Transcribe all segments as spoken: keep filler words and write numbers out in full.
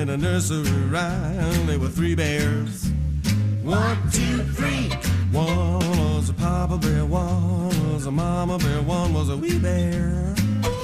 in a nursery rhyme. There were three bears. One, two, three. One was a papa bear, one was a mama bear, one was a wee bear.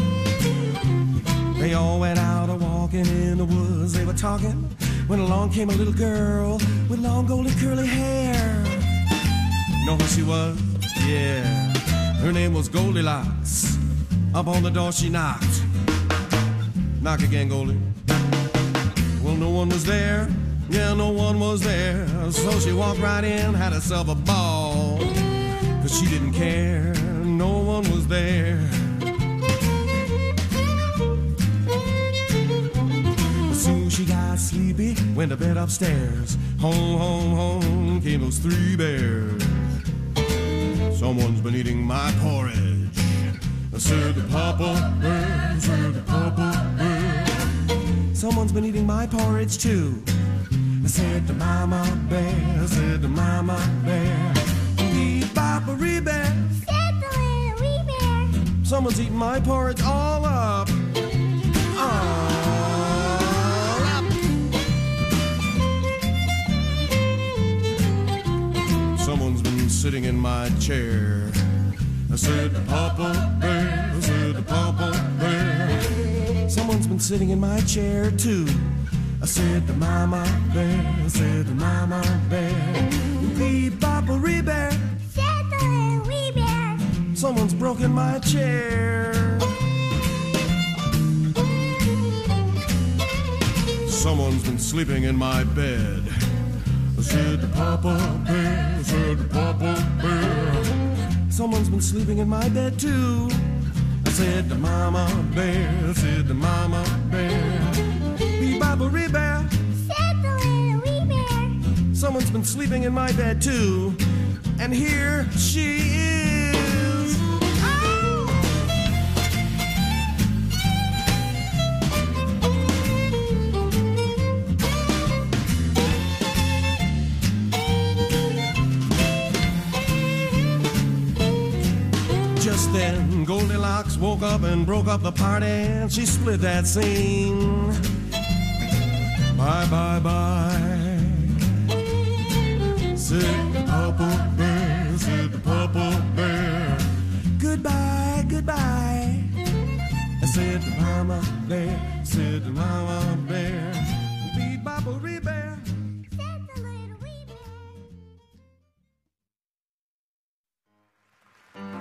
They all went out a walking in the woods. They were talking when along came a little girl with long golden curly hair. Know who she was? Yeah, her name was Goldilocks. Up on the door she knocked. Knock again, Goldie. Well, no one was there. Yeah, no one was there. So she walked right in, had herself a ball. Cause she didn't care, no one was there. As soon as she got sleepy, went to bed upstairs. Home, home, home came those three bears. Someone's been eating my porridge. I said to Papa Bear, I said to Papa Bear. Someone's been eating my porridge too. I said to Mama Bear, I said to Mama Bear. Wee Papa Wee Bear, said the little wee bear. Someone's eating my porridge all up. All up. Someone's been sitting in my chair. I said to Papa Bear, I said to Papa Bear. Someone's been sitting in my chair too. I said to Mama Bear, I said to Mama Bear. Wee Papa Wee Bear, said the little wee bear. Someone's broken my chair. Someone's been sleeping in my bed. I said to Papa Bear, I said to Papa Bear. Someone's been sleeping in my bed too. I said to Mama Bear, I said to Mama Bear. Wee Papa Wee Bear, said the little wee bear. Someone's been sleeping in my bed too. And here she is. Oh! Just then Goldilocks woke up and broke up the party, and she split that scene. Bye, bye, bye. Said the Papa Bear, said the Papa Bear. Goodbye, goodbye. I said to Mama Bear, said to Mama Bear. Wee Papa Wee Bear.